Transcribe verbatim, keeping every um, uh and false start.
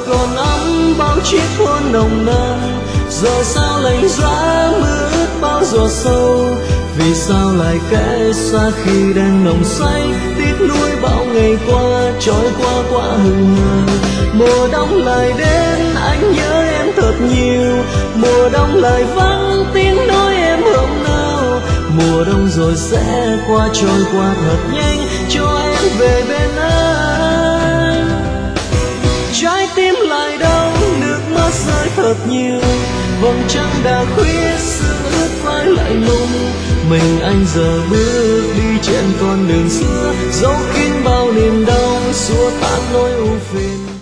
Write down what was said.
còn ấm bao chiếc hôn nồng nàn, giờ sao lạnh giá mưa ướt bao giọt sâu. Vì sao lại cách xa khi đang nồng say, tiếc nuối bao ngày qua trôi qua quá hừng hờ. Mùa đông lại đến anh nhớ em thật nhiều, mùa đông lại vắng tiếng nói em hôm nào. Mùa đông rồi sẽ qua trôi qua thật nhanh, cho em về bên anh. Trái tim lại đau, nước mắt rơi thật nhiều, vầng trăng đã khuya sương ướt vai lại mông. Mình anh giờ bước đi trên con đường xưa, dấu kín bao niềm đau xua tan nỗi u phiền.